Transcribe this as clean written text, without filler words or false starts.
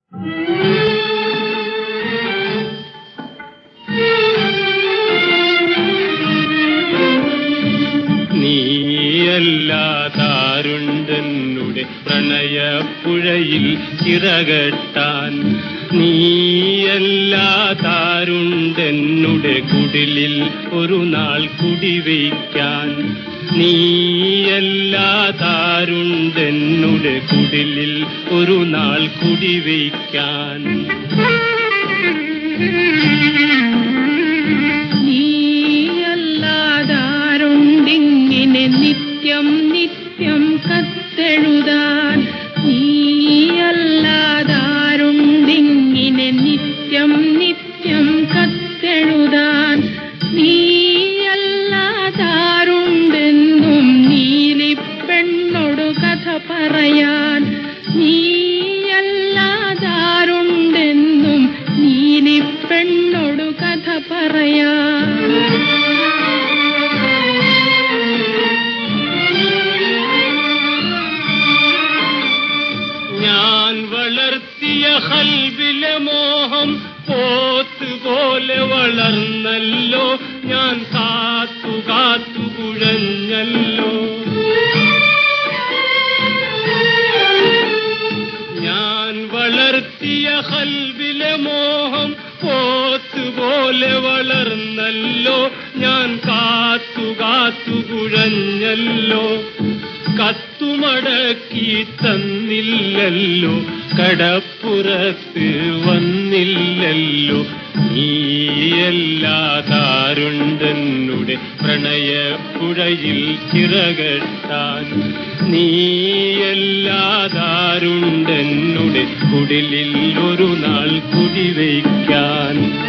നീയല്ലാതാരുണ്ടെന്നുടെ പ്രണയപ്പുഴയിൽ ചിറകെട്ടാൻ, നീയല്ലാതാരുണ്ടെന്നുടെ കുടിലിൽ ഒരു നാൾ കുടിവയ്ക്കാൻ, നീയല്ലാതാരുണ്ടെന്നുടെ കുടിലിൽ ഒരു നാൾ കുടിവയ്ക്കാൻ. നീയല്ലാതാരുണ്ടിങ്ങനെ നിത്യം നിത്യം കത്തെഴുതാൻ, നീയല്ലാതാരുണ്ടിങ്ങനെ നിത്യം നിത്യം കത്തെഴുതാൻ, നീയല്ലാതാരുണ്ടെന്നും നീലിപ്പെണ്ണോടു കഥ പറയാൻ, നീയല്ലാതാരുണ്ടെന്നും നീലിപ്പെണ്ണോടു കഥ പറയാൻ. ഞാൻ വളർത്തിയ ഖൽബിലെ മോഹം പോത്തുപോലെ വളർന്നല്ലോ, ഞാൻ കാത്തു കാത്തു കുഴഞ്ഞല്ലോ. ഞാൻ വളർത്തിയ ഖൽബിലെ മോഹം പോത്തുപോലെ വളർന്നല്ലോ, ഞാൻ കാത്തു കാത്തു കുഴഞ്ഞല്ലോ. കത്തുമടക്കി തന്നില്ലല്ലോ, കടപ്പുറത്ത് വന്നില്ലല്ലോ. നീയല്ലാതാരുണ്ടെന്നുടെ പ്രണയപ്പുഴയിൽ ചിറകെട്ടാൻ, നീയല്ലാതാരുണ്ടെന്നുടെ കുടിലിൽ ഒരു നാൾ കുടിവയ്ക്കാൻ.